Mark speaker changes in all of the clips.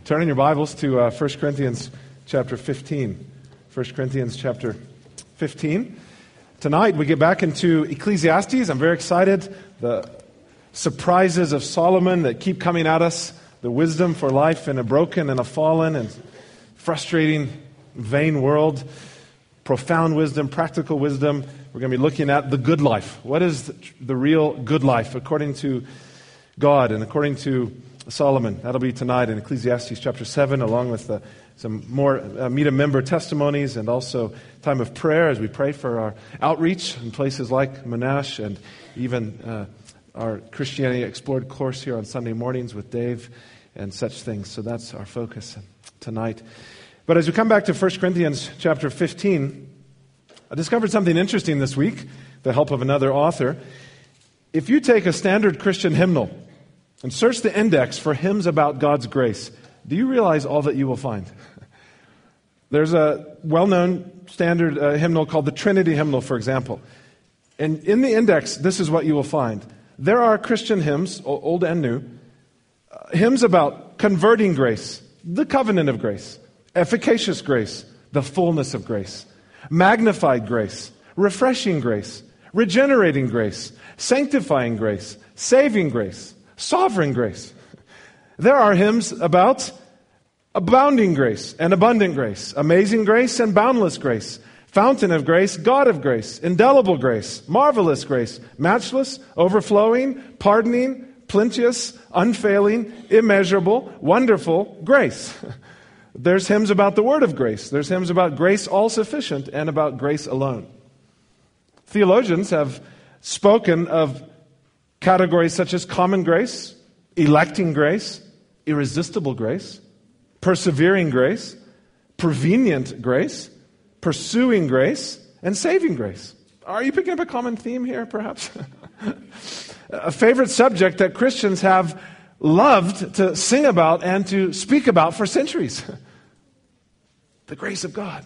Speaker 1: Turn in your Bibles to 1 Corinthians chapter 15. 1 Corinthians chapter 15. Tonight we get back into Ecclesiastes. I'm very excited. The surprises of Solomon that keep coming at us. The wisdom for life in a broken and a fallen and frustrating, vain world. Profound wisdom, practical wisdom. We're going to be looking at the good life. What is the real good life according to God and according to Solomon? That'll be tonight in Ecclesiastes chapter 7, along with some more Meet a Member testimonies and also time of prayer as we pray for our outreach in places like Monash and even our Christianity Explored course here on Sunday mornings with Dave and such things. So that's our focus tonight. But as we come back to 1 Corinthians chapter 15, I discovered something interesting this week, with the help of another author. If you take a standard Christian hymnal and search the index for hymns about God's grace, do you realize all that you will find? There's a well-known standard hymnal called the Trinity Hymnal, for example. And in the index, this is what you will find. There are Christian hymns, old and new, hymns about converting grace, the covenant of grace, efficacious grace, the fullness of grace, magnified grace, refreshing grace, regenerating grace, sanctifying grace, saving grace, sovereign grace. There are hymns about abounding grace and abundant grace, amazing grace and boundless grace, fountain of grace, God of grace, indelible grace, marvelous grace, matchless, overflowing, pardoning, plenteous, unfailing, immeasurable, wonderful grace. There's hymns about the word of grace. There's hymns about grace all sufficient and about grace alone. Theologians have spoken of categories such as common grace, electing grace, irresistible grace, persevering grace, prevenient grace, pursuing grace, and saving grace. Are you picking up a common theme here, perhaps? A favorite subject that Christians have loved to sing about and to speak about for centuries. The grace of God.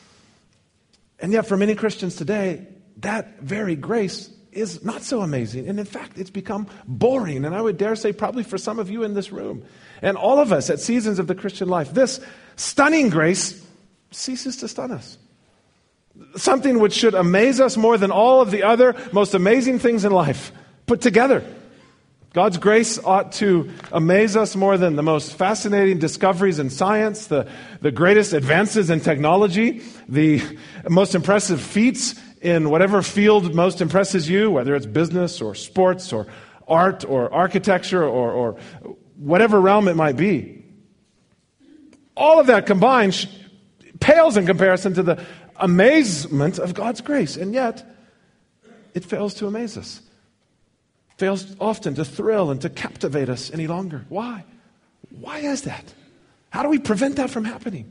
Speaker 1: And yet for many Christians today, that very grace is not so amazing. And in fact, it's become boring. And I would dare say probably for some of you in this room and all of us at seasons of the Christian life, this stunning grace ceases to stun us. Something which should amaze us more than all of the other most amazing things in life put together. God's grace ought to amaze us more than the most fascinating discoveries in science, the greatest advances in technology, the most impressive feats in whatever field most impresses you, whether it's business or sports or art or architecture or whatever realm it might be. All of that combined pales in comparison to the amazement of God's grace. And yet, it fails to amaze us. Fails often to thrill and to captivate us any longer. Why? Why is that? How do we prevent that from happening?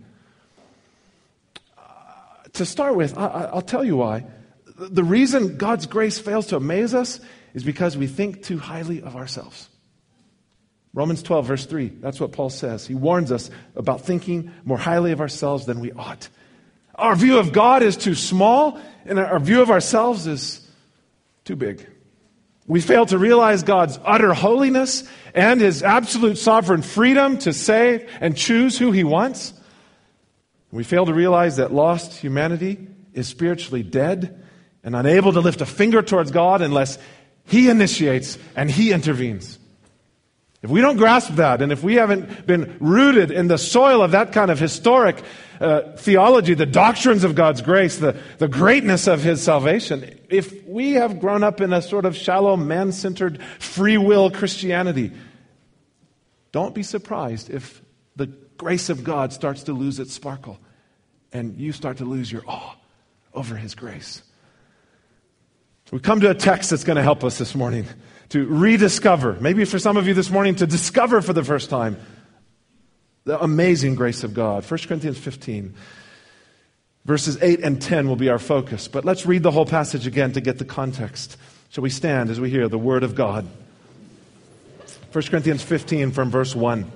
Speaker 1: To start with, I'll tell you why. The reason God's grace fails to amaze us is because we think too highly of ourselves. Romans 12, verse 3, that's what Paul says. He warns us about thinking more highly of ourselves than we ought. Our view of God is too small, and our view of ourselves is too big. We fail to realize God's utter holiness and His absolute sovereign freedom to save and choose who He wants. We fail to realize that lost humanity is spiritually dead and unable to lift a finger towards God unless He initiates and He intervenes. If we don't grasp that, and if we haven't been rooted in the soil of that kind of historic theology, the doctrines of God's grace, the greatness of His salvation, if we have grown up in a sort of shallow, man-centered, free will Christianity, don't be surprised if the grace of God starts to lose its sparkle and you start to lose your awe over His grace. We come to a text that's going to help us this morning to rediscover, maybe for some of you this morning, to discover for the first time the amazing grace of God. 1 Corinthians 15, verses 8 and 10 will be our focus. But let's read the whole passage again to get the context. Shall we stand as we hear the Word of God? 1 Corinthians 15 from verse 1.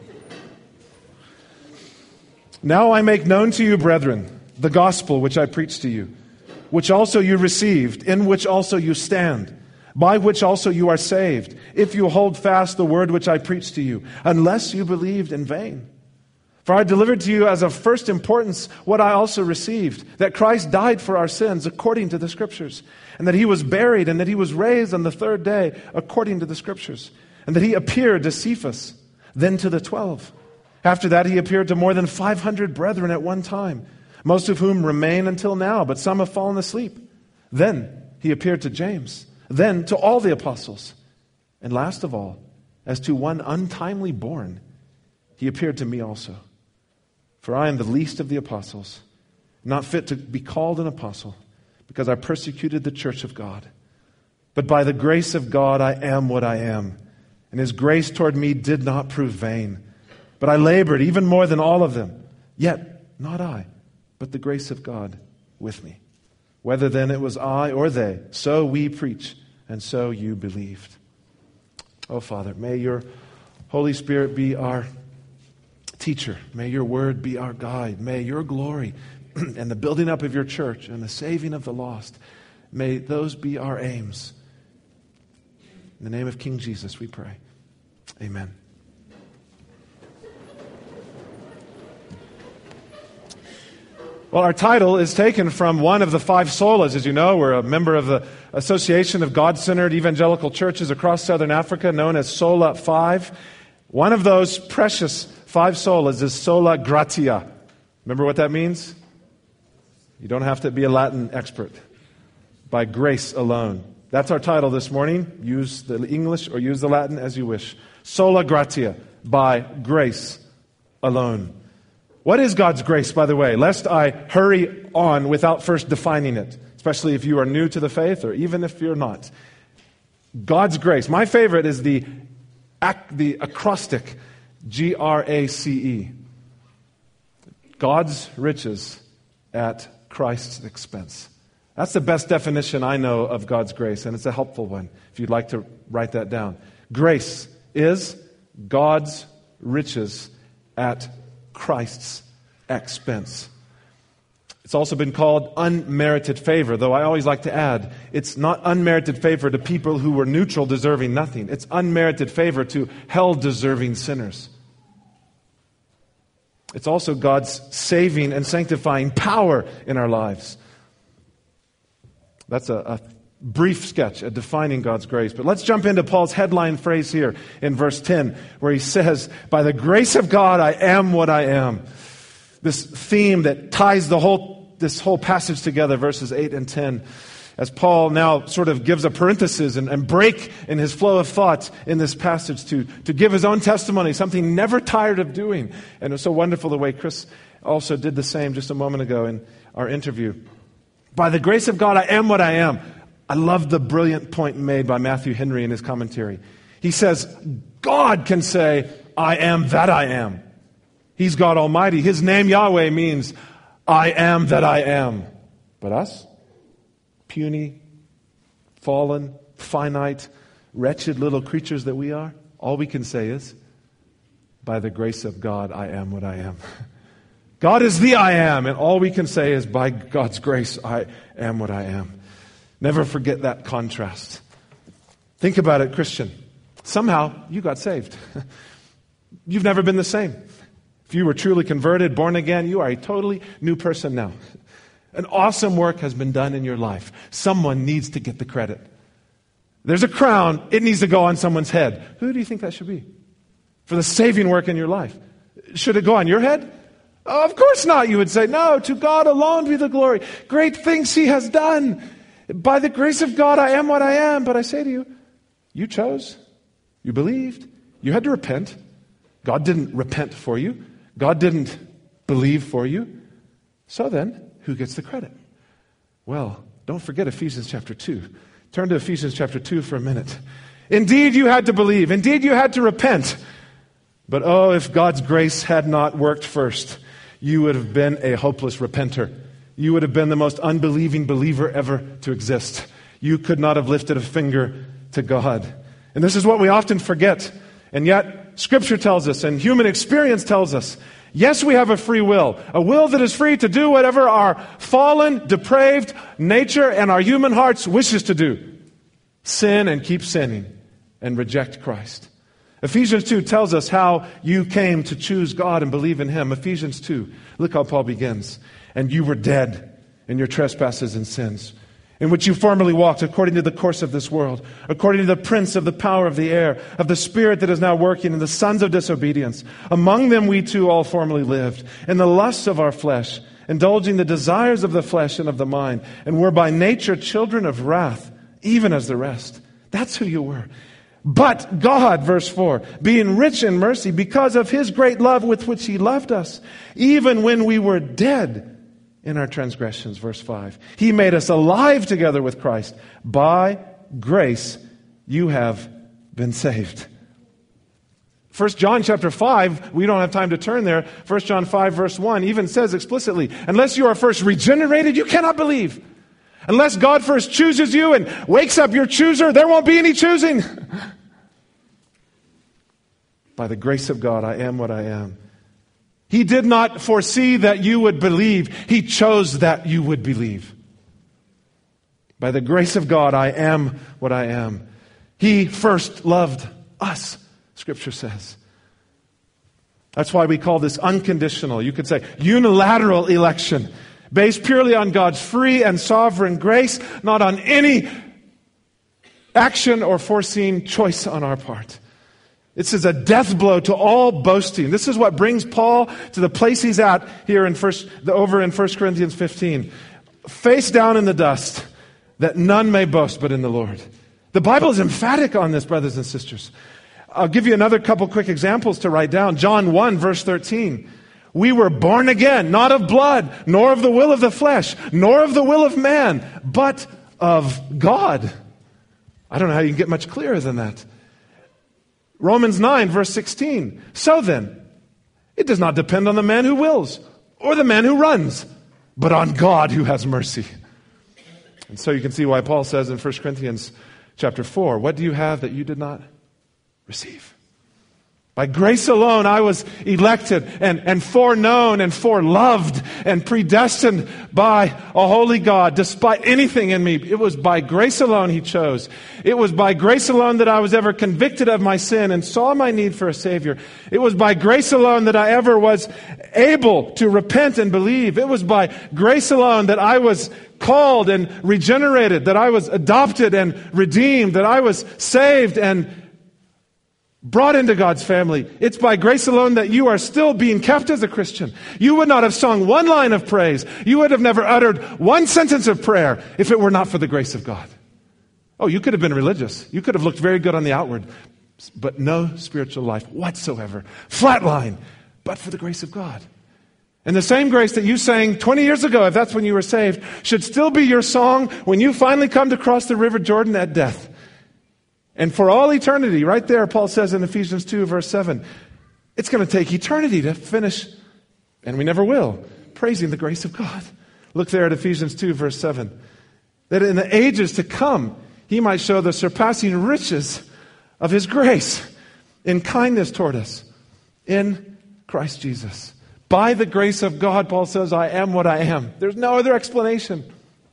Speaker 1: Now I make known to you, brethren, the gospel which I preached to you, which also you received, in which also you stand, by which also you are saved, if you hold fast the word which I preached to you, unless you believed in vain. For I delivered to you as of first importance what I also received, that Christ died for our sins according to the Scriptures, and that he was buried, and that he was raised on the third day according to the Scriptures, and that he appeared to Cephas, then to the 12. After that he appeared to more than 500 brethren at one time, most of whom remain until now, but some have fallen asleep. Then he appeared to James, then to all the apostles. And last of all, as to one untimely born, he appeared to me also. For I am the least of the apostles, not fit to be called an apostle, because I persecuted the church of God. But by the grace of God I am what I am, and his grace toward me did not prove vain. But I labored even more than all of them. Yet not I, but the grace of God with me. Whether then it was I or they, so we preach, and so you believed. Oh, Father, may your Holy Spirit be our teacher. May your word be our guide. May your glory and the building up of your church and the saving of the lost, may those be our aims. In the name of King Jesus, we pray. Amen. Well, our title is taken from one of the 5 solas. As you know, we're a member of the Association of God-Centered Evangelical Churches across Southern Africa, known as Sola 5. One of those precious 5 solas is sola gratia. Remember what that means? You don't have to be a Latin expert. By grace alone. That's our title this morning. Use the English or use the Latin as you wish. Sola gratia, by grace alone. What is God's grace, by the way? Lest I hurry on without first defining it, especially if you are new to the faith or even if you're not. God's grace. My favorite is the acrostic, G-R-A-C-E. God's riches at Christ's expense. That's the best definition I know of God's grace, and it's a helpful one if you'd like to write that down. Grace is God's riches at Christ's expense. It's also been called unmerited favor, though I always like to add, it's not unmerited favor to people who were neutral, deserving nothing. It's unmerited favor to hell-deserving sinners. It's also God's saving and sanctifying power in our lives. That's a brief sketch at defining God's grace. But let's jump into Paul's headline phrase here in verse 10, where he says, by the grace of God, I am what I am. This theme that ties this whole passage together, verses 8 and 10, as Paul now sort of gives a parenthesis and break in his flow of thought in this passage to give his own testimony, something never tired of doing. And it was so wonderful the way Chris also did the same just a moment ago in our interview. By the grace of God, I am what I am. I love the brilliant point made by Matthew Henry in his commentary. He says, God can say, I am that I am. He's God Almighty. His name, Yahweh, means, I am that I am. But us, puny, fallen, finite, wretched little creatures that we are, all we can say is, by the grace of God, I am what I am. God is the I am, and all we can say is, by God's grace, I am what I am. Never forget that contrast. Think about it, Christian. Somehow, you got saved. You've never been the same. If you were truly converted, born again, you are a totally new person now. An awesome work has been done in your life. Someone needs to get the credit. There's a crown, it needs to go on someone's head. Who do you think that should be? For the saving work in your life. Should it go on your head? Oh, of course not, you would say. No, to God alone be the glory. Great things He has done. By the grace of God, I am what I am. But I say to you, you chose. You believed. You had to repent. God didn't repent for you. God didn't believe for you. So then, who gets the credit? Well, don't forget Ephesians chapter 2. Turn to Ephesians chapter 2 for a minute. Indeed, you had to believe. Indeed, you had to repent. But oh, if God's grace had not worked first, you would have been a hopeless repenter. You would have been the most unbelieving believer ever to exist. You could not have lifted a finger to God. And this is what we often forget. And yet, Scripture tells us, and human experience tells us, yes, we have a free will. A will that is free to do whatever our fallen, depraved nature and our human hearts wishes to do. Sin and keep sinning and reject Christ. Ephesians 2 tells us how you came to choose God and believe in Him. Ephesians 2, look how Paul begins. And you were dead in your trespasses and sins, in which you formerly walked according to the course of this world, according to the prince of the power of the air, of the spirit that is now working in the sons of disobedience. Among them we too all formerly lived, in the lusts of our flesh, indulging the desires of the flesh and of the mind, and were by nature children of wrath, even as the rest. That's who you were. But God, verse 4, being rich in mercy, because of His great love with which He loved us, even when we were dead in our transgressions, verse 5, He made us alive together with Christ. By grace you have been saved. 1 John chapter 5, we don't have time to turn there. 1 John 5 verse 1 even says explicitly, unless you are first regenerated, you cannot believe. Unless God first chooses you and wakes up your chooser, there won't be any choosing. By the grace of God, I am what I am. He did not foresee that you would believe. He chose that you would believe. By the grace of God, I am what I am. He first loved us, Scripture says. That's why we call this unconditional. You could say unilateral election. Based purely on God's free and sovereign grace, not on any action or foreseen choice on our part. This is a death blow to all boasting. This is what brings Paul to the place he's at here over in 1 Corinthians 15. Face down in the dust, that none may boast but in the Lord. The Bible is emphatic on this, brothers and sisters. I'll give you another couple quick examples to write down. John 1, verse 13. We were born again, not of blood, nor of the will of the flesh, nor of the will of man, but of God. I don't know how you can get much clearer than that. Romans 9, verse 16. So then, it does not depend on the man who wills, or the man who runs, but on God who has mercy. And so you can see why Paul says in 1 Corinthians chapter 4, what do you have that you did not receive? By grace alone, I was elected and foreknown and foreloved and predestined by a holy God, despite anything in me. It was by grace alone He chose. It was by grace alone that I was ever convicted of my sin and saw my need for a Savior. It was by grace alone that I ever was able to repent and believe. It was by grace alone that I was called and regenerated, that I was adopted and redeemed, that I was saved and brought into God's family. It's by grace alone that you are still being kept as a Christian. You would not have sung one line of praise. You would have never uttered one sentence of prayer if it were not for the grace of God. Oh, you could have been religious. You could have looked very good on the outward, but no spiritual life whatsoever. Flatline, but for the grace of God. And the same grace that you sang 20 years ago, if that's when you were saved, should still be your song when you finally come to cross the River Jordan at death. And for all eternity, right there, Paul says in Ephesians 2, verse 7, it's going to take eternity to finish, and we never will, praising the grace of God. Look there at Ephesians 2, verse 7. That in the ages to come, He might show the surpassing riches of His grace in kindness toward us in Christ Jesus. By the grace of God, Paul says, I am what I am. There's no other explanation.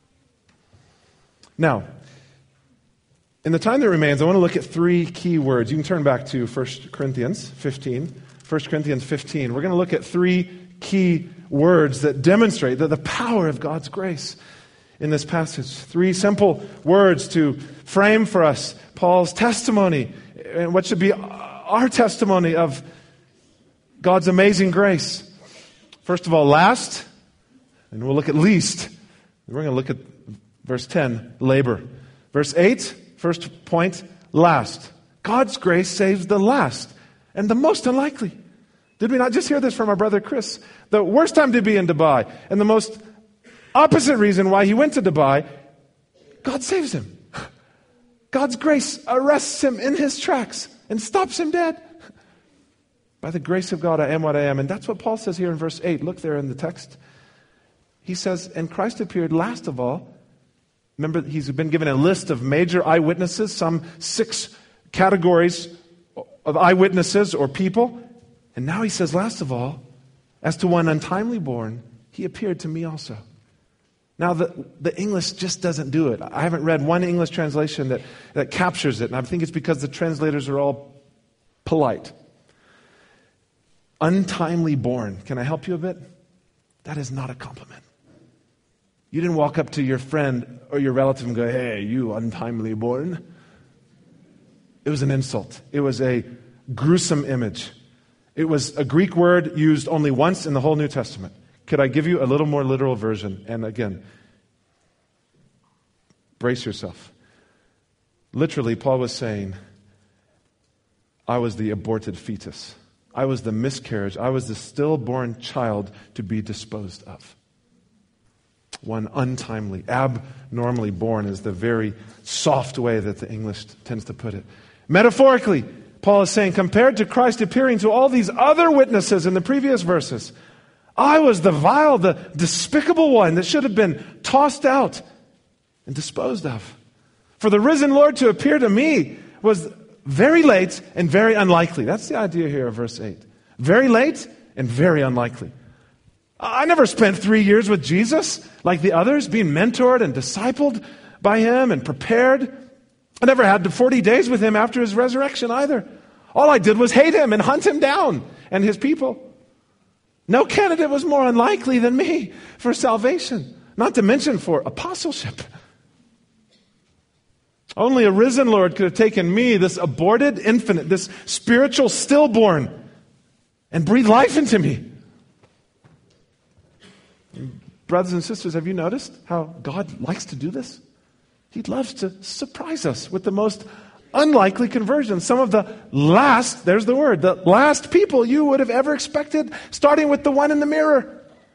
Speaker 1: Now, in the time that remains, I want to look at three key words. You can turn back to 1 Corinthians 15. 1 Corinthians 15. We're going to look at three key words that demonstrate the power of God's grace in this passage. Three simple words to frame for us Paul's testimony and what should be our testimony of God's amazing grace. First of all, last, and we'll look at least. We're going to look at verse 10, labor. Verse 8, first point, last. God's grace saves the last and the most unlikely. Did we not just hear this from our brother Chris? The worst time to be in Dubai and the most opposite reason why he went to Dubai, God saves him. God's grace arrests him in his tracks and stops him dead. By the grace of God, I am what I am. And that's what Paul says here in verse 8. Look there in the text. He says, and Christ appeared last of all. Remember, he's been given a list of major eyewitnesses, some 6 categories of eyewitnesses or people. And now he says, last of all, as to one untimely born, he appeared to me also. Now, the English just doesn't do it. I haven't read one English translation that captures it. And I think it's because the translators are all polite. Untimely born. Can I help you a bit? That is not a compliment. You didn't walk up to your friend or your relative and go, "Hey, you untimely born." It was an insult. It was a gruesome image. It was a Greek word used only once in the whole New Testament. Could I give you a little more literal version? And again, brace yourself. Literally, Paul was saying, I was the aborted fetus. I was the miscarriage. I was the stillborn child to be disposed of. One untimely, abnormally born is the very soft way that the English tends to put it. Metaphorically, Paul is saying, compared to Christ appearing to all these other witnesses in the previous verses, I was the vile, the despicable one that should have been tossed out and disposed of. For the risen Lord to appear to me was very late and very unlikely. That's the idea here of verse 8. Very late and very unlikely. I never spent 3 years with Jesus like the others, being mentored and discipled by him and prepared. I never had the 40 days with him after his resurrection either. All I did was hate him and hunt him down and his people. No candidate was more unlikely than me for salvation, not to mention for apostleship. Only a risen Lord could have taken me, this aborted infant, this spiritual stillborn, and breathed life into me. Brothers and sisters, have you noticed how God likes to do this? He loves to surprise us with the most unlikely conversions. Some of the last, there's the word, the last people you would have ever expected, starting with the one in the mirror.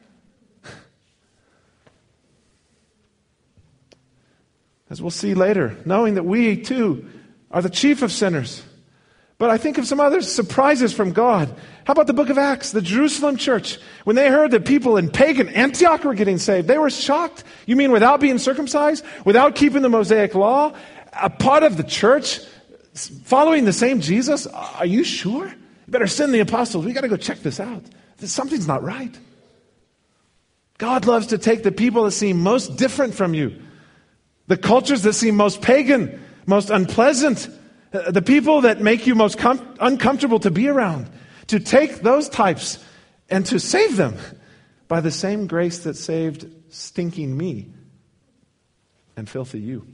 Speaker 1: As we'll see later, knowing that we too are the chief of sinners. But I think of some other surprises from God. How about the book of Acts, the Jerusalem church? When they heard that people in pagan Antioch were getting saved, they were shocked. You mean without being circumcised? Without keeping the Mosaic law? A part of the church following the same Jesus? Are you sure? You better send the apostles. We got to go check this out. Something's not right. God loves to take the people that seem most different from you, the cultures that seem most pagan, most unpleasant, the people that make you most uncomfortable to be around, to take those types and to save them by the same grace that saved stinking me and filthy you.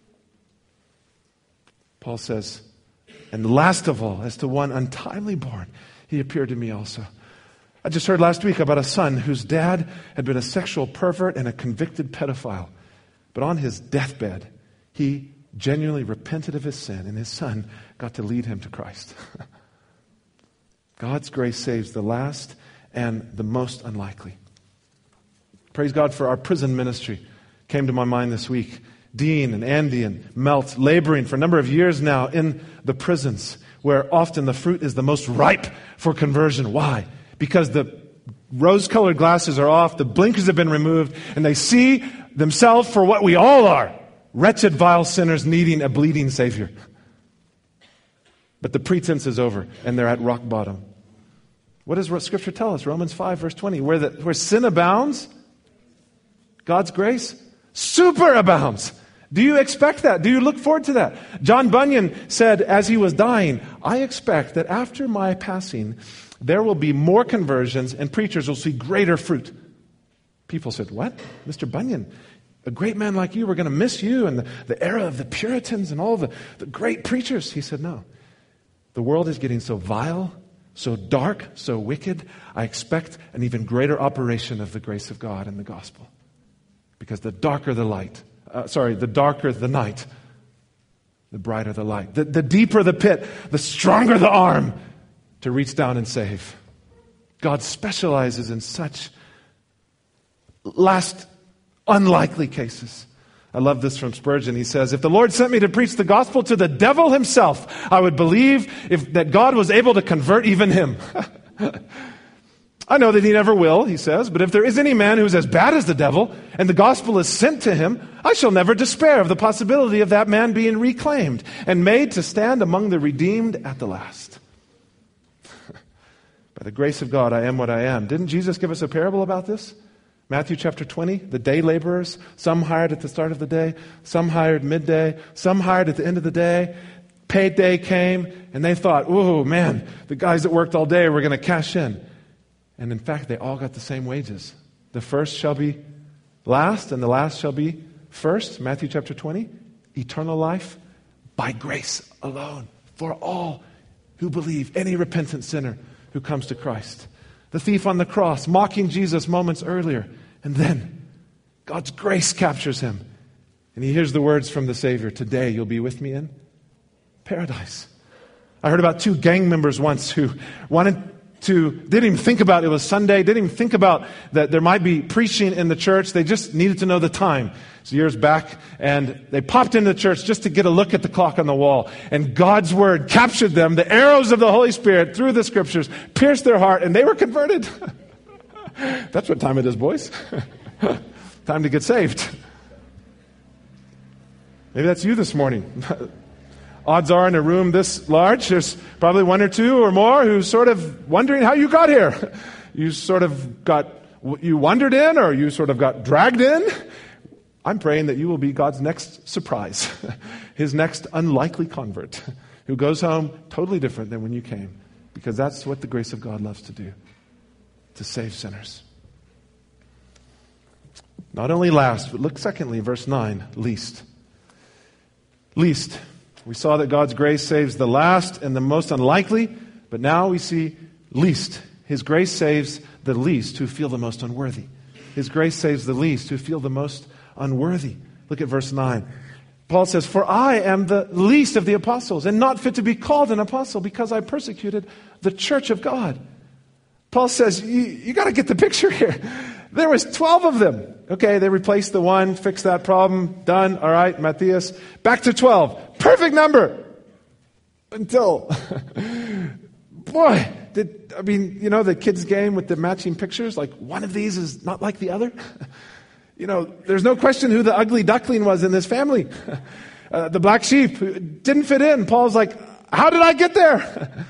Speaker 1: Paul says, and last of all, as to one untimely born, he appeared to me also. I just heard last week about a son whose dad had been a sexual pervert and a convicted pedophile. But on his deathbed, he genuinely repented of his sin, and his son got to lead him to Christ. God's grace saves the last and the most unlikely. Praise God for our prison ministry. Came to my mind this week. Dean and Andy and Melt laboring for a number of years now in the prisons, where often the fruit is the most ripe for conversion. Why? Because the rose-colored glasses are off, the blinkers have been removed, and they see themselves for what we all are. Wretched, vile sinners needing a bleeding Savior. But the pretense is over, and they're at rock bottom. What does Scripture tell us? Romans 5, verse 20. Where sin abounds, God's grace superabounds. Do you expect that? Do you look forward to that? John Bunyan said as he was dying, I expect that after my passing, there will be more conversions and preachers will see greater fruit. People said, what? Mr. Bunyan, a great man like you, we're going to miss you and the era of the Puritans and all the great preachers. He said, no. The world is getting so vile, so dark, so wicked. I expect an even greater operation of the grace of God and the gospel. Because the darker the light, the darker the night, the brighter the light. The deeper the pit, the stronger the arm to reach down and save. God specializes in such last unlikely cases. I love this from Spurgeon. He says, if the Lord sent me to preach the gospel to the devil himself, I would believe that God was able to convert even him. I know that he never will, he says, but if there is any man who is as bad as the devil, and the gospel is sent to him, I shall never despair of the possibility of that man being reclaimed and made to stand among the redeemed at the last. By the grace of God, I am what I am. Didn't Jesus give us a parable about this? Matthew chapter 20, the day laborers, some hired at the start of the day, some hired midday, some hired at the end of the day. Payday came, and they thought, oh man, the guys that worked all day were going to cash in. And in fact, they all got the same wages. The first shall be last, and the last shall be first. Matthew chapter 20. Eternal life by grace alone for all who believe, any repentant sinner who comes to Christ. The thief on the cross, mocking Jesus moments earlier. And then God's grace captures him. And he hears the words from the Savior, today you'll be with me in paradise. I heard about 2 gang members once who didn't even think about it was Sunday, didn't even think about that there might be preaching in the church. They just needed to know the time. It's years back, and they popped into the church just to get a look at the clock on the wall. And God's word captured them. The arrows of the Holy Spirit through the scriptures pierced their heart, and they were converted. That's what time it is, boys. Time to get saved. Maybe that's you this morning. Odds are in a room this large, there's probably 1 or 2 or more who's sort of wondering how you got here. You wandered in, or you sort of got dragged in. I'm praying that you will be God's next surprise, His next unlikely convert, who goes home totally different than when you came, because that's what the grace of God loves to do, to save sinners. Not only last, but look secondly, verse 9, least. Least. We saw that God's grace saves the last and the most unlikely, but now we see least. His grace saves the least who feel the most unworthy. His grace saves the least who feel the most unworthy. Look at verse 9. Paul says, for I am the least of the apostles and not fit to be called an apostle because I persecuted the church of God. Paul says, you got to get the picture here. There was 12 of them. Okay, they replaced the one, fixed that problem, done. All right, Matthias. Back to 12. Perfect number. Until, boy, the kids' game with the matching pictures, like one of these is not like the other. There's no question who the ugly duckling was in this family. The black sheep didn't fit in. Paul's like, how did I get there?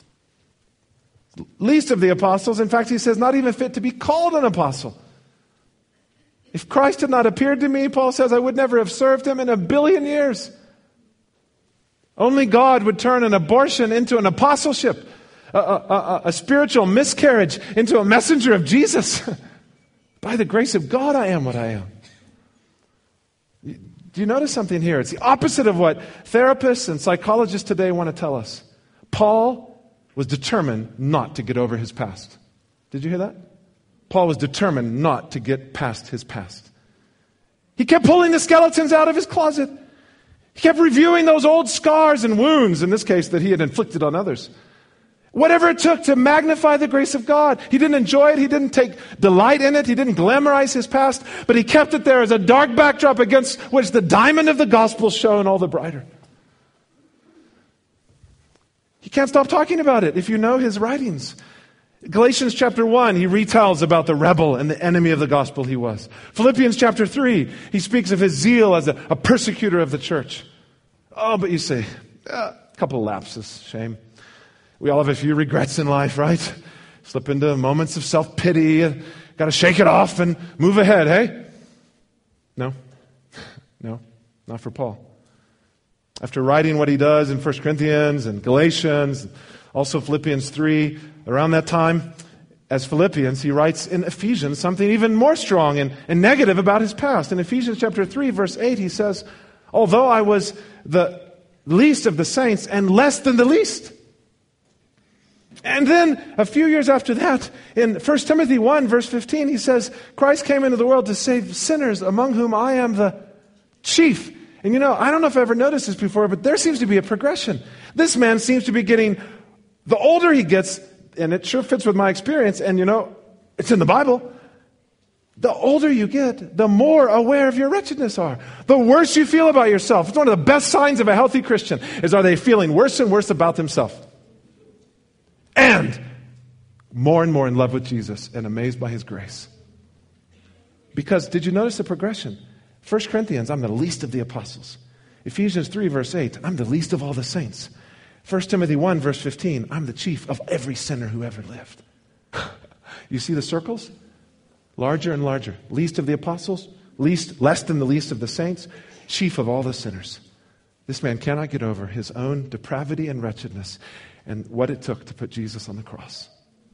Speaker 1: Least of the apostles. In fact, he says, not even fit to be called an apostle. If Christ had not appeared to me, Paul says, I would never have served him in a billion years. Only God would turn an abortion into an apostleship, a spiritual miscarriage into a messenger of Jesus. By the grace of God, I am what I am. Do you notice something here? It's the opposite of what therapists and psychologists today want to tell us. Paul was determined not to get over his past. Did you hear that? Paul was determined not to get past his past. He kept pulling the skeletons out of his closet. He kept reviewing those old scars and wounds, in this case, that he had inflicted on others. Whatever it took to magnify the grace of God. He didn't enjoy it. He didn't take delight in it. He didn't glamorize his past. But he kept it there as a dark backdrop against which the diamond of the gospel shone all the brighter. He can't stop talking about it if you know his writings. Galatians chapter 1, he retells about the rebel and the enemy of the gospel he was. Philippians chapter 3, he speaks of his zeal as a persecutor of the church. Oh, but you say, a couple of lapses, shame. We all have a few regrets in life, right? Slip into moments of self-pity, got to shake it off and move ahead, hey? No, not for Paul. After writing what he does in 1 Corinthians and Galatians, also Philippians 3, around that time, as Philippians, he writes in Ephesians something even more strong and negative about his past. In Ephesians chapter 3, verse 8, he says, although I was the least of the saints and less than the least. And then a few years after that, in 1 Timothy 1, verse 15, he says, Christ came into the world to save sinners, among whom I am the chief. And I don't know if I ever noticed this before, but there seems to be a progression. This man seems to be getting, the older he gets, and it sure fits with my experience, and it's in the Bible, the older you get, the more aware of your wretchedness are. The worse you feel about yourself. It's one of the best signs of a healthy Christian, is are they feeling worse and worse about themselves. And more and more in love with Jesus and amazed by his grace. Because, did you notice the progression? 1 Corinthians, I'm the least of the apostles. Ephesians 3, verse 8, I'm the least of all the saints. 1 Timothy 1, verse 15, I'm the chief of every sinner who ever lived. You see the circles? Larger and larger. Least of the apostles, less than the least of the saints, chief of all the sinners. This man cannot get over his own depravity and wretchedness and what it took to put Jesus on the cross.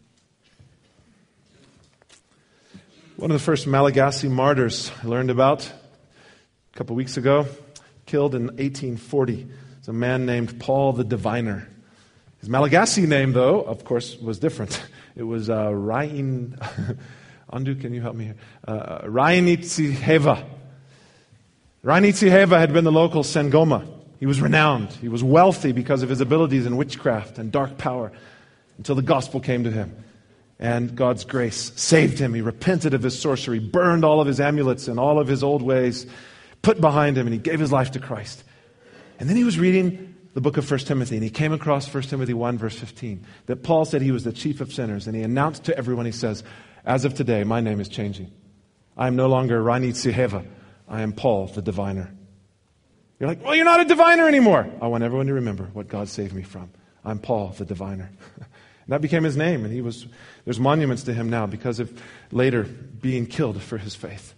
Speaker 1: One of the first Malagasy martyrs I learned about a couple weeks ago, killed in 1840. It's a man named Paul the Diviner. His Malagasy name, though, of course, was different. It was Rain... Andu, can you help me here? Rainitziheva. Rainitziheva had been the local Sangoma. He was renowned. He was wealthy because of his abilities in witchcraft and dark power until the gospel came to him. And God's grace saved him. He repented of his sorcery, burned all of his amulets and all of his old ways, put behind him, and he gave his life to Christ. And then he was reading the book of 1 Timothy, and he came across 1 Timothy 1, verse 15, that Paul said he was the chief of sinners. And he announced to everyone, he says, as of today, my name is changing. I am no longer Rainitziheva. I am Paul the Diviner. You're like, well, you're not a diviner anymore. I want everyone to remember what God saved me from. I'm Paul the Diviner. And that became his name, and there's monuments to him now because of later being killed for his faith.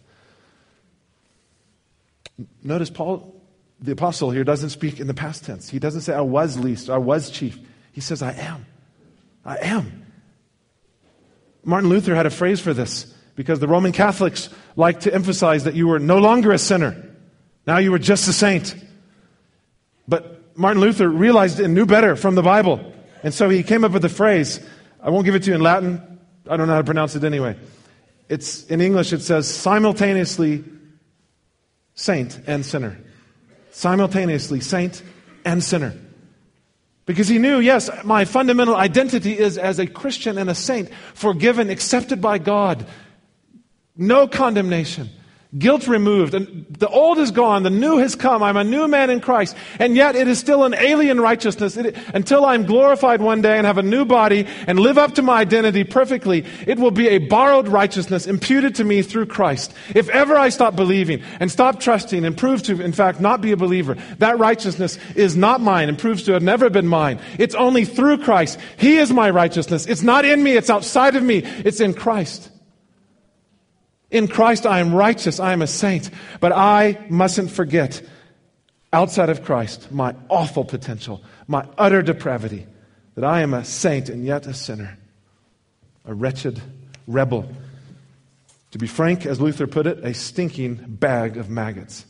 Speaker 1: Notice Paul, the apostle here, doesn't speak in the past tense. He doesn't say, I was least, or I was chief. He says, I am. I am. Martin Luther had a phrase for this because the Roman Catholics like to emphasize that you were no longer a sinner. Now you were just a saint. But Martin Luther realized and knew better from the Bible. And so he came up with the phrase, I won't give it to you in Latin. I don't know how to pronounce it anyway. It's in English, it says simultaneously saint and sinner. Simultaneously saint and sinner. Because he knew, yes, my fundamental identity is as a Christian and a saint, forgiven, accepted by God. No condemnation. Guilt removed. And the old is gone. The new has come. I'm a new man in Christ. And yet it is still an alien righteousness. Until I'm glorified one day and have a new body and live up to my identity perfectly, it will be a borrowed righteousness imputed to me through Christ. If ever I stop believing and stop trusting and prove to, in fact, not be a believer, that righteousness is not mine and proves to have never been mine. It's only through Christ. He is my righteousness. It's not in me. It's outside of me. It's in Christ. In Christ I am righteous, I am a saint, but I mustn't forget, outside of Christ, my awful potential, my utter depravity, that I am a saint and yet a sinner, a wretched rebel. To be frank, as Luther put it, a stinking bag of maggots.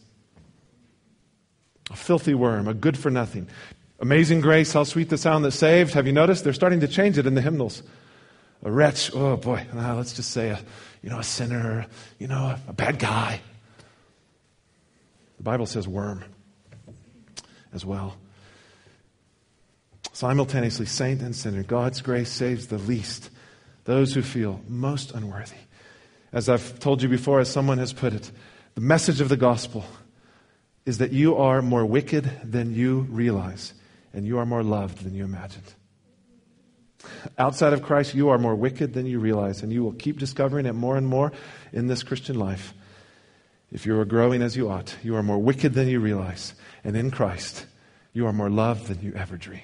Speaker 1: A filthy worm, a good for nothing. Amazing grace, how sweet the sound that saved. Have you noticed? They're starting to change it in the hymnals. A wretch, oh boy, let's just say a sinner, a bad guy. The Bible says worm as well. Simultaneously, saint and sinner. God's grace saves the least, those who feel most unworthy. As I've told you before, as someone has put it, the message of the gospel is that you are more wicked than you realize, and you are more loved than you imagined. Outside of Christ, you are more wicked than you realize, and you will keep discovering it more and more in this Christian life. If you are growing as you ought, you are more wicked than you realize, and in Christ, you are more loved than you ever dreamed.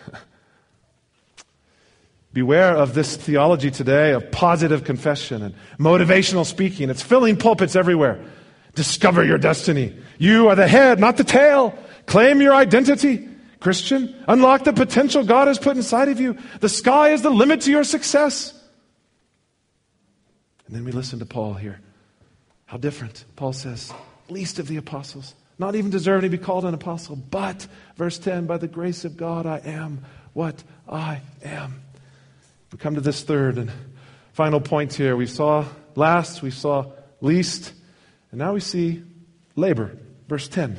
Speaker 1: Beware of this theology today of positive confession and motivational speaking. It's filling pulpits everywhere. Discover your destiny. You are the head, not the tail. Claim your identity. Christian, unlock the potential God has put inside of you. The sky is the limit to your success. And then we listen to Paul here. How different. Paul says, least of the apostles, not even deserving to be called an apostle, but, verse 10, by the grace of God I am what I am. We come to this third and final point here. We saw last, we saw least, and now we see labor. Verse 10.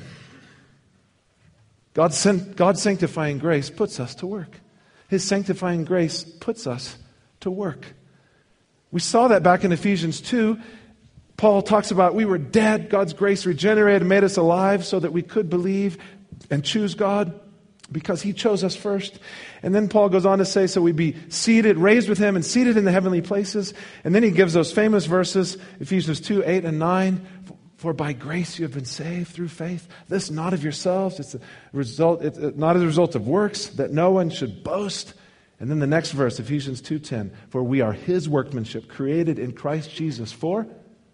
Speaker 1: God's sanctifying grace puts us to work. His sanctifying grace puts us to work. We saw that back in Ephesians 2. Paul talks about we were dead. God's grace regenerated and made us alive so that we could believe and choose God because He chose us first. And then Paul goes on to say, so we be seated, raised with Him and seated in the heavenly places. And then he gives those famous verses, Ephesians 2, 8 and 9. For by grace you have been saved through faith. This not of yourselves. It's not as a result of works, that no one should boast. And then the next verse, Ephesians 2:10. For we are His workmanship, created in Christ Jesus for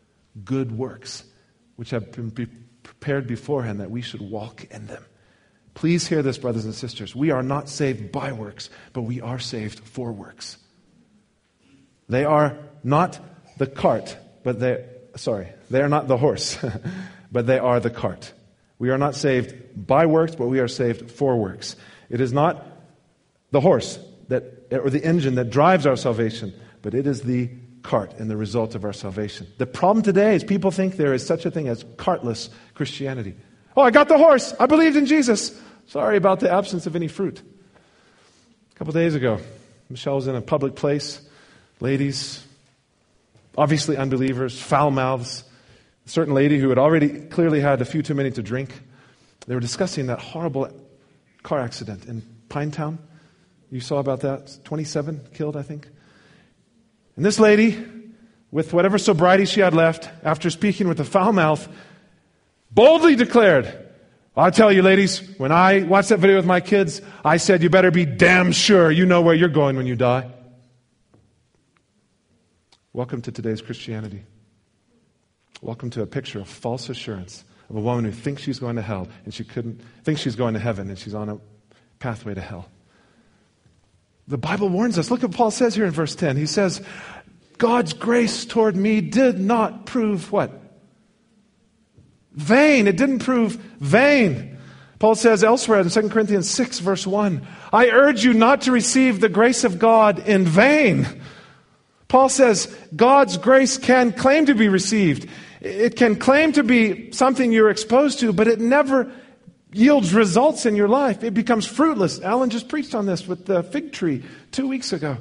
Speaker 1: good works, which have been prepared beforehand that we should walk in them. Please hear this, brothers and sisters. We are not saved by works, but we are saved for works. They are not the cart, but they are not the horse, but they are the cart. We are not saved by works, but we are saved for works. It is not the horse or the engine that drives our salvation, but it is the cart and the result of our salvation. The problem today is people think there is such a thing as cartless Christianity. Oh, I got the horse. I believed in Jesus. Sorry about the absence of any fruit. A couple days ago, Michelle was in a public place. Ladies, obviously unbelievers, foul mouths. A certain lady who had already clearly had a few too many to drink. They were discussing that horrible car accident in Pinetown. You saw about that? 27 killed, I think. And this lady, with whatever sobriety she had left, after speaking with a foul mouth, boldly declared, I'll tell you, ladies, when I watched that video with my kids, I said, you better be damn sure you know where you're going when you die. Welcome to today's Christianity. Welcome to a picture of false assurance of a woman who thinks she's going to hell and thinks she's going to heaven and she's on a pathway to hell. The Bible warns us. Look what Paul says here in verse 10. He says, God's grace toward me did not prove what? Vain. It didn't prove vain. Paul says elsewhere in 2 Corinthians 6, verse 1, I urge you not to receive the grace of God in vain. Paul says God's grace can claim to be received. It can claim to be something you're exposed to, but it never yields results in your life. It becomes fruitless. Alan just preached on this with the fig tree 2 weeks ago.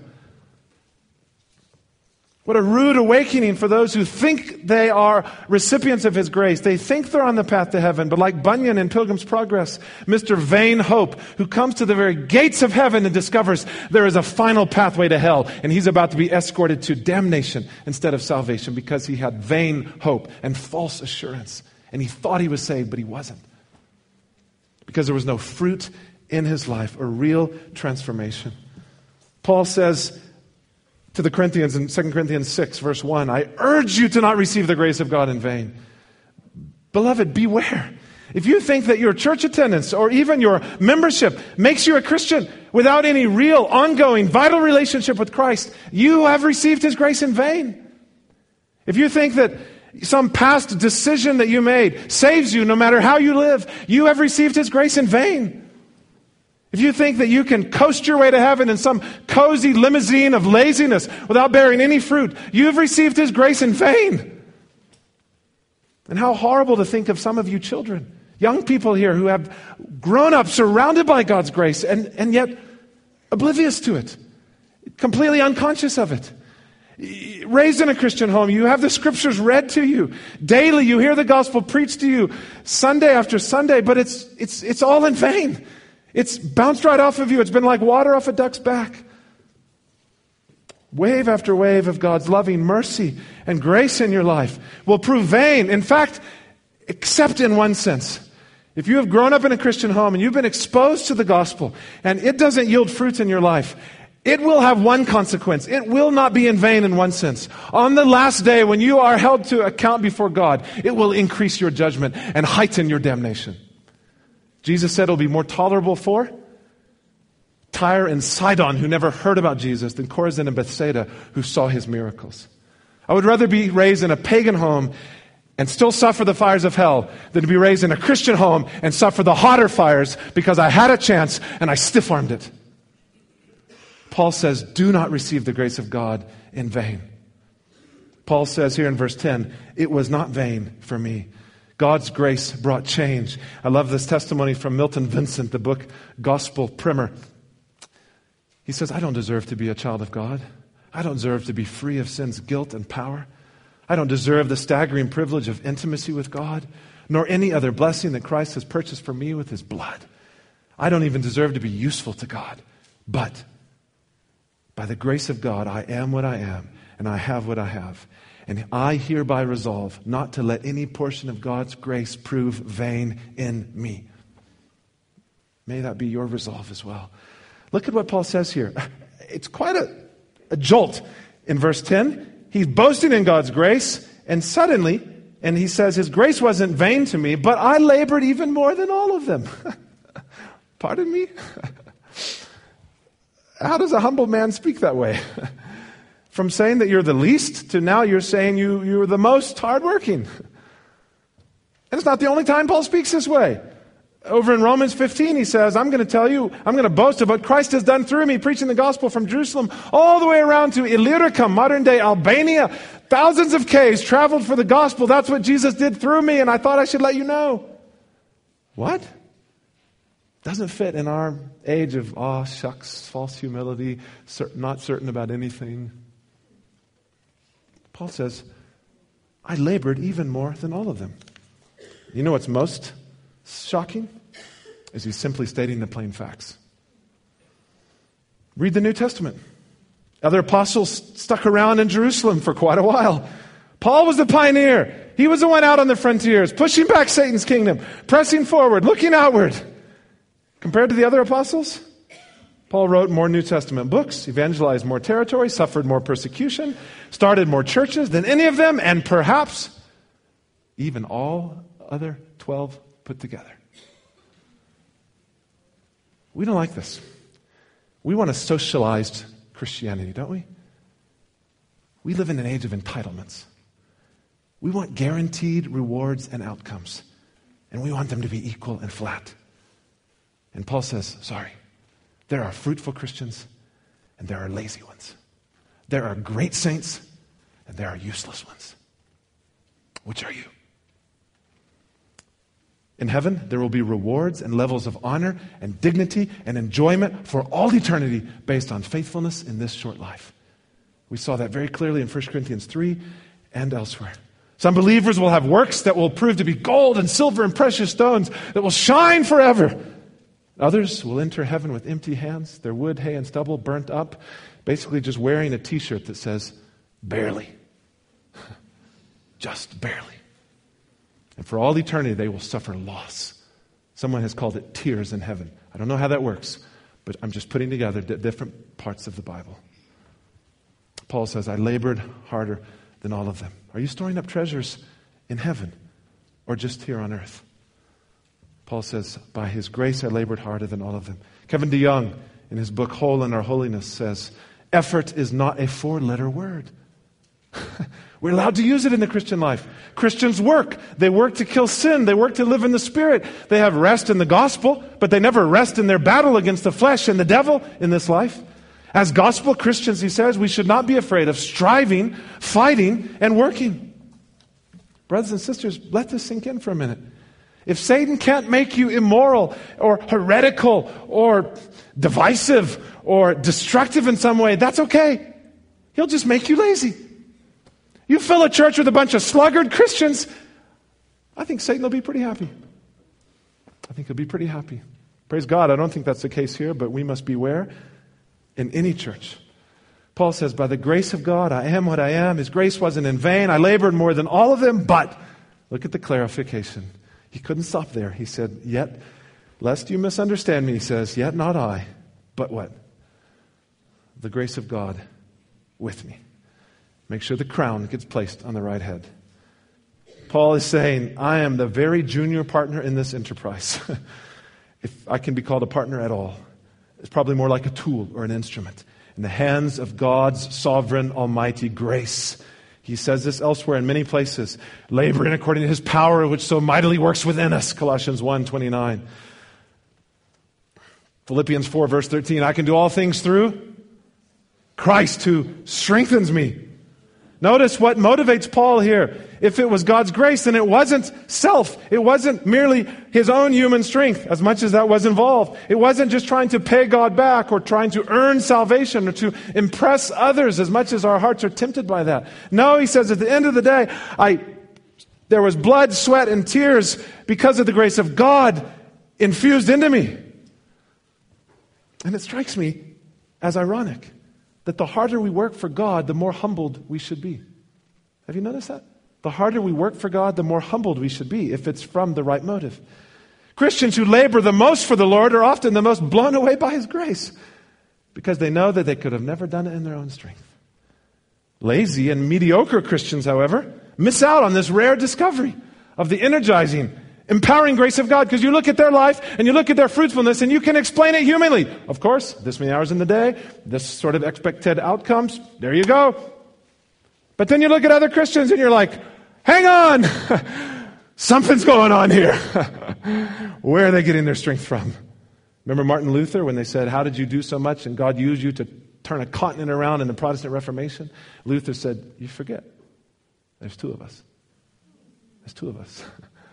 Speaker 1: What a rude awakening for those who think they are recipients of His grace. They think they're on the path to heaven, but like Bunyan in Pilgrim's Progress, Mr. Vain Hope, who comes to the very gates of heaven and discovers there is a final pathway to hell, and he's about to be escorted to damnation instead of salvation because he had vain hope and false assurance. And he thought he was saved, but he wasn't. Because there was no fruit in his life, a real transformation. Paul says to the Corinthians in 2 Corinthians 6, verse 1, I urge you to not receive the grace of God in vain. Beloved, beware. If you think that your church attendance or even your membership makes you a Christian without any real, ongoing, vital relationship with Christ, you have received His grace in vain. If you think that some past decision that you made saves you no matter how you live, you have received His grace in vain. If you think that you can coast your way to heaven in some cozy limousine of laziness without bearing any fruit, you have received His grace in vain. And how horrible to think of some of you children, young people here who have grown up surrounded by God's grace and yet oblivious to it, completely unconscious of it. Raised in a Christian home, you have the scriptures read to you. Daily you hear the gospel preached to you Sunday after Sunday, but it's all in vain. It's bounced right off of you. It's been like water off a duck's back. Wave after wave of God's loving mercy and grace in your life will prove vain. In fact, except in one sense. If you have grown up in a Christian home and you've been exposed to the gospel and it doesn't yield fruit in your life, it will have one consequence. It will not be in vain in one sense. On the last day when you are held to account before God, it will increase your judgment and heighten your damnation. Jesus said it will be more tolerable for Tyre and Sidon, who never heard about Jesus, than Chorazin and Bethsaida, who saw His miracles. I would rather be raised in a pagan home and still suffer the fires of hell than to be raised in a Christian home and suffer the hotter fires because I had a chance and I stiff-armed it. Paul says, do not receive the grace of God in vain. Paul says here in verse 10, it was not vain for me. God's grace brought change. I love this testimony from Milton Vincent, the book Gospel Primer. He says, I don't deserve to be a child of God. I don't deserve to be free of sin's guilt and power. I don't deserve the staggering privilege of intimacy with God, nor any other blessing that Christ has purchased for me with His blood. I don't even deserve to be useful to God. But by the grace of God, I am what I am, and I have what I have. And I hereby resolve not to let any portion of God's grace prove vain in me. May that be your resolve as well. Look at what Paul says here. It's quite a jolt. In verse 10, he's boasting in God's grace, and suddenly, and he says, His grace wasn't vain to me, but I labored even more than all of them. Pardon me? How does a humble man speak that way? From saying that you're the least to now you're saying you're the most hardworking. And it's not the only time Paul speaks this way. Over in Romans 15, he says, I'm going to boast of what Christ has done through me, preaching the gospel from Jerusalem all the way around to Illyricum, modern-day Albania. Thousands of Ks traveled for the gospel. That's what Jesus did through me, and I thought I should let you know. What? Doesn't fit in our age of, shucks, false humility, not certain about anything. Paul says, I labored even more than all of them. You know what's most shocking? Is he's simply stating the plain facts. Read the New Testament. Other apostles stuck around in Jerusalem for quite a while. Paul was the pioneer. He was the one out on the frontiers, pushing back Satan's kingdom, pressing forward, looking outward. Compared to the other apostles, Paul wrote more New Testament books, evangelized more territory, suffered more persecution, started more churches than any of them, and perhaps even all other 12 put together. We don't like this. We want a socialized Christianity, don't we? We live in an age of entitlements. We want guaranteed rewards and outcomes, and we want them to be equal and flat. And Paul says, sorry, there are fruitful Christians and there are lazy ones. There are great saints and there are useless ones. Which are you? In heaven, there will be rewards and levels of honor and dignity and enjoyment for all eternity based on faithfulness in this short life. We saw that very clearly in 1 Corinthians 3 and elsewhere. Some believers will have works that will prove to be gold and silver and precious stones that will shine forever. Others will enter heaven with empty hands, their wood, hay, and stubble burnt up, basically just wearing a t-shirt that says, barely. Just barely. And for all eternity, they will suffer loss. Someone has called it tears in heaven. I don't know how that works, but I'm just putting together different parts of the Bible. Paul says, I labored harder than all of them. Are you storing up treasures in heaven or just here on earth? Paul says, by his grace I labored harder than all of them. Kevin DeYoung, in his book Hole in Our Holiness, says, effort is not a four-letter word. We're allowed to use it in the Christian life. Christians work. They work to kill sin. They work to live in the Spirit. They have rest in the gospel, but they never rest in their battle against the flesh and the devil in this life. As gospel Christians, he says, we should not be afraid of striving, fighting, and working. Brothers and sisters, let this sink in for a minute. If Satan can't make you immoral or heretical or divisive or destructive in some way, that's okay. He'll just make you lazy. You fill a church with a bunch of sluggard Christians, I think Satan will be pretty happy. I think he'll be pretty happy. Praise God, I don't think that's the case here, but we must beware in any church. Paul says, by the grace of God, I am what I am. His grace wasn't in vain. I labored more than all of them, but look at the clarification. He couldn't stop there. He said, yet, lest you misunderstand me, he says, yet not I, but what? The grace of God with me. Make sure the crown gets placed on the right head. Paul is saying, I am the very junior partner in this enterprise. If I can be called a partner at all, it's probably more like a tool or an instrument in the hands of God's sovereign, almighty grace. He says this elsewhere in many places. Laboring according to his power, which so mightily works within us. Colossians 1:29. Philippians 4, verse 13. I can do all things through Christ who strengthens me. Notice what motivates Paul here. If it was God's grace, then it wasn't self. It wasn't merely his own human strength, as much as that was involved. It wasn't just trying to pay God back or trying to earn salvation or to impress others, as much as our hearts are tempted by that. No, he says, at the end of the day, there was blood, sweat, and tears because of the grace of God infused into me. And it strikes me as ironic that the harder we work for God, the more humbled we should be. Have you noticed that? The harder we work for God, the more humbled we should be if it's from the right motive. Christians who labor the most for the Lord are often the most blown away by His grace because they know that they could have never done it in their own strength. Lazy and mediocre Christians, however, miss out on this rare discovery of the energizing, empowering grace of God, because you look at their life and you look at their fruitfulness and you can explain it humanly. Of course, this many hours in the day, this sort of expected outcomes, there you go. But then you look at other Christians and you're like, hang on, something's going on here. Where are they getting their strength from? Remember Martin Luther when they said, how did you do so much and God used you to turn a continent around in the Protestant Reformation? Luther said, you forget. There's two of us. There's two of us.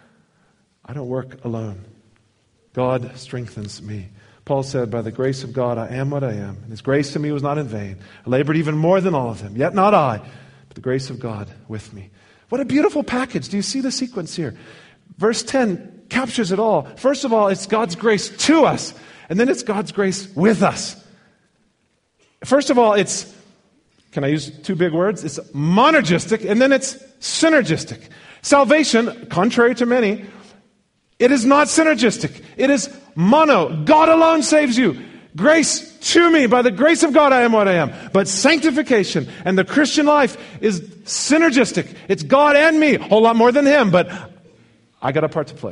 Speaker 1: I don't work alone. God strengthens me. Paul said, by the grace of God, I am what I am. And his grace to me was not in vain. I labored even more than all of them. Yet not I, but the grace of God with me. What a beautiful package. Do you see the sequence here? Verse 10 captures it all. First of all, it's God's grace to us. And then it's God's grace with us. First of all, it's, can I use two big words? It's monergistic, and then it's synergistic. Salvation, contrary to many, it is not synergistic. It is mono. God alone saves you. Grace to me. By the grace of God, I am what I am. But sanctification and the Christian life is synergistic. It's God and me. A whole lot more than him, but I got a part to play.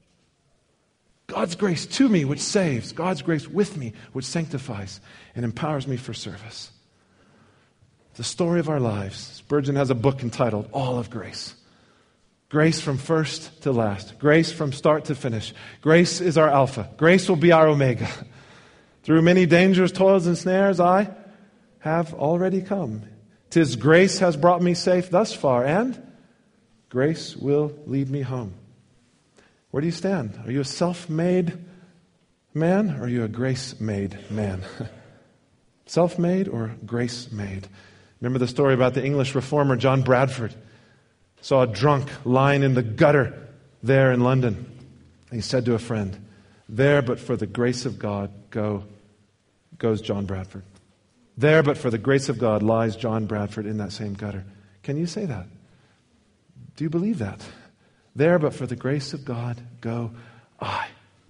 Speaker 1: God's grace to me, which saves. God's grace with me, which sanctifies and empowers me for service. The story of our lives. Spurgeon has a book entitled All of Grace. Grace from first to last. Grace from start to finish. Grace is our Alpha. Grace will be our Omega. Through many dangers, toils, and snares, I have already come. 'Tis grace has brought me safe thus far, and grace will lead me home. Where do you stand? Are you a self-made man, or are you a grace-made man? Self-made or grace-made? Remember the story about the English reformer John Bradford? Saw a drunk lying in the gutter there in London. He said to a friend, there but for the grace of God goes John Bradford. There but for the grace of God lies John Bradford in that same gutter. Can you say that? Do you believe that? There but for the grace of God go I.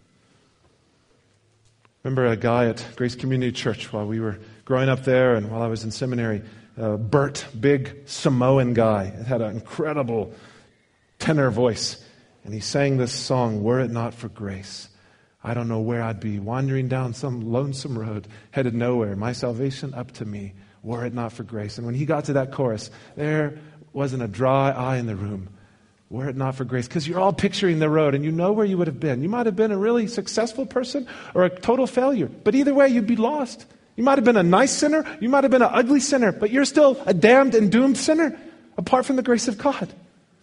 Speaker 1: Remember a guy at Grace Community Church while we were growing up there and while I was in seminary, Bert, big Samoan guy. It had an incredible tenor voice. And he sang this song, Were It Not for Grace, I don't know where I'd be, wandering down some lonesome road, headed nowhere. My salvation up to me, were it not for grace. And when he got to that chorus, there wasn't a dry eye in the room. Were it not for grace. Because you're all picturing the road and you know where you would have been. You might have been a really successful person or a total failure. But either way, you'd be lost. You might have been a nice sinner. You might have been an ugly sinner. But you're still a damned and doomed sinner apart from the grace of God.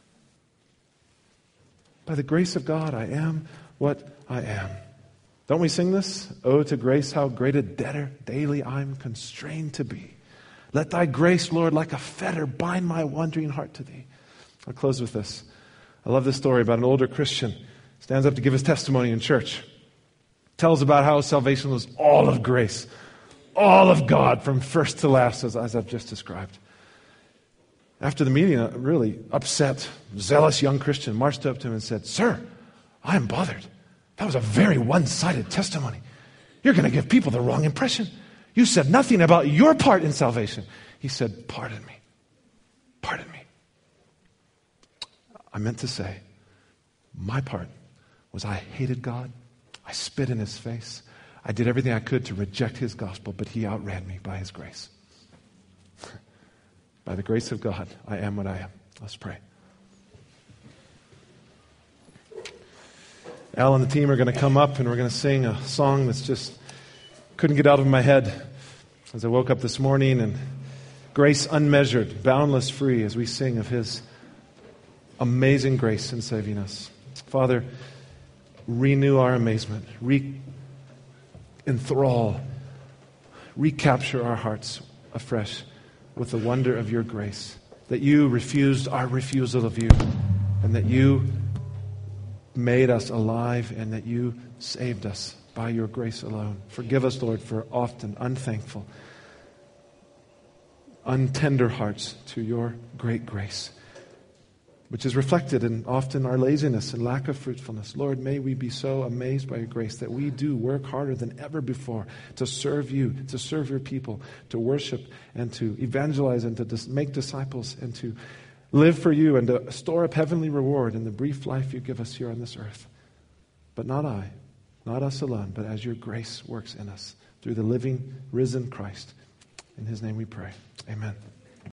Speaker 1: By the grace of God, I am what I am. Don't we sing this? Oh, to grace, how great a debtor daily I'm constrained to be. Let thy grace, Lord, like a fetter bind my wandering heart to thee. I'll close with this. I love this story about an older Christian. Stands up to give his testimony in church. Tells about how salvation was all of grace. All of God from first to last, as I've just described. After the meeting, a really upset, zealous young Christian marched up to him and said, Sir, I am bothered. That was a very one-sided testimony. You're going to give people the wrong impression. You said nothing about your part in salvation. He said, Pardon me. Pardon me. I meant to say, my part was I hated God. I spit in his face. I did everything I could to reject his gospel, but he outran me by his grace. By the grace of God, I am what I am. Let's pray. Al and the team are going to come up and we're going to sing a song that's just couldn't get out of my head as I woke up this morning. And grace unmeasured, boundless, free, as we sing of his amazing grace in saving us. Father, renew our amazement, enthrall, recapture our hearts afresh with the wonder of your grace, that you refused our refusal of you, and that you made us alive, and that you saved us by your grace alone. Forgive us, Lord, for often unthankful, untender hearts to your great grace, which is reflected in often our laziness and lack of fruitfulness. Lord, may we be so amazed by your grace that we do work harder than ever before to serve you, to serve your people, to worship and to evangelize and to make disciples and to live for you and to store up heavenly reward in the brief life you give us here on this earth. But not I, not us alone, but as your grace works in us through the living, risen Christ. In his name we pray. Amen.